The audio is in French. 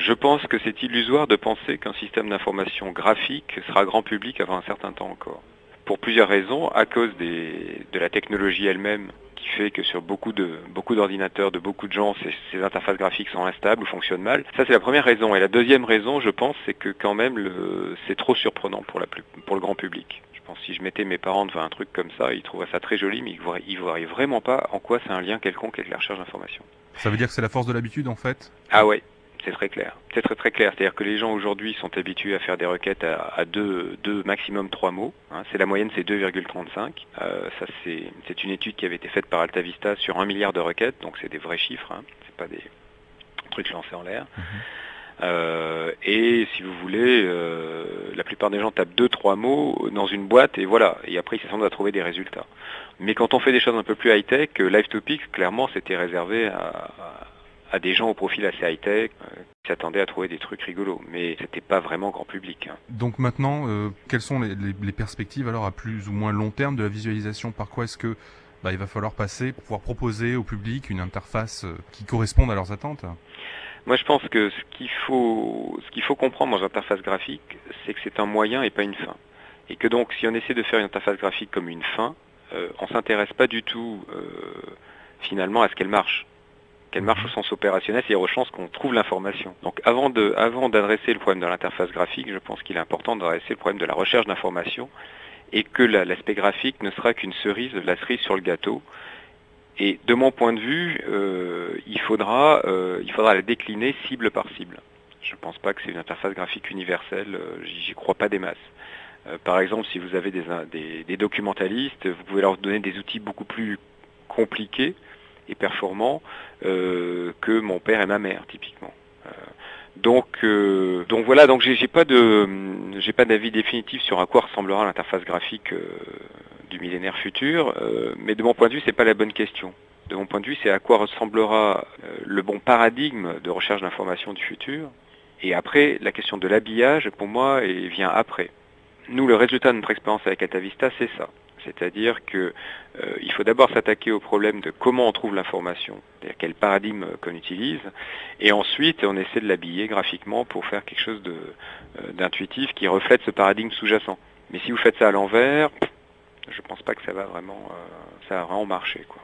Je pense que c'est illusoire de penser qu'un système d'information graphique sera grand public avant un certain temps encore. Pour plusieurs raisons, à cause de la technologie elle-même, qui fait que sur beaucoup d'ordinateurs, de beaucoup de gens, ces interfaces graphiques sont instables ou fonctionnent mal. Ça, c'est la première raison. Et la deuxième raison, je pense, c'est que quand même, c'est trop surprenant pour le grand public. Je pense que si je mettais mes parents devant un truc comme ça, ils trouveraient ça très joli, mais ils ne voient vraiment pas en quoi c'est un lien quelconque avec la recherche d'informations. Ça veut dire que c'est la force de l'habitude en fait? Ah ouais, c'est très clair. C'est très très clair. C'est-à-dire que les gens aujourd'hui sont habitués à faire des requêtes à deux, maximum 3 mots. Hein. C'est la moyenne, c'est 2,35. Ça, c'est une étude qui avait été faite par AltaVista sur 1 milliard de requêtes, donc c'est des vrais chiffres. Hein. C'est pas des trucs lancés en l'air. Et si vous voulez, la plupart des gens tapent 2-3 mots dans une boîte et voilà. Et après, ils s'attendent à trouver des résultats. Mais quand on fait des choses un peu plus high-tech, Live Topics, clairement, c'était réservé à des gens au profil assez high-tech qui s'attendaient à trouver des trucs rigolos. Mais c'était pas vraiment grand public. Hein. Donc maintenant, quelles sont les perspectives alors à plus ou moins long terme de la visualisation? Par quoi est-ce que il va falloir passer pour pouvoir proposer au public une interface qui corresponde à leurs attentes? Moi, je pense que ce qu'il faut comprendre dans l'interface graphique, c'est que c'est un moyen et pas une fin. Et que donc, si on essaie de faire une interface graphique comme une fin, on s'intéresse pas du tout finalement à ce qu'elle marche. Qu'elle marche au sens opérationnel, c'est-à-dire aux chances qu'on trouve l'information. Donc avant d'adresser le problème de l'interface graphique, je pense qu'il est important d'adresser le problème de la recherche d'information et que l'aspect graphique ne sera qu'une cerise, la cerise sur le gâteau. Et de mon point de vue, il faudra la décliner cible par cible. Je ne pense pas que c'est une interface graphique universelle, j'y crois pas des masses. Par exemple, si vous avez des documentalistes, vous pouvez leur donner des outils beaucoup plus compliqués et performants que mon père et ma mère, typiquement. Donc voilà, donc j'ai pas d'avis définitif sur à quoi ressemblera l'interface graphique du millénaire futur, mais de mon point de vue, c'est pas la bonne question. De mon point de vue, c'est à quoi ressemblera le bon paradigme de recherche d'information du futur. Et après, la question de l'habillage, pour moi, vient après. Nous, le résultat de notre expérience avec AltaVista, c'est ça. C'est-à-dire que il faut d'abord s'attaquer au problème de comment on trouve l'information, c'est-à-dire quel paradigme qu'on utilise, et ensuite on essaie de l'habiller graphiquement pour faire quelque chose d'intuitif qui reflète ce paradigme sous-jacent. Mais si vous faites ça à l'envers, je pense pas que ça va vraiment marcher, quoi.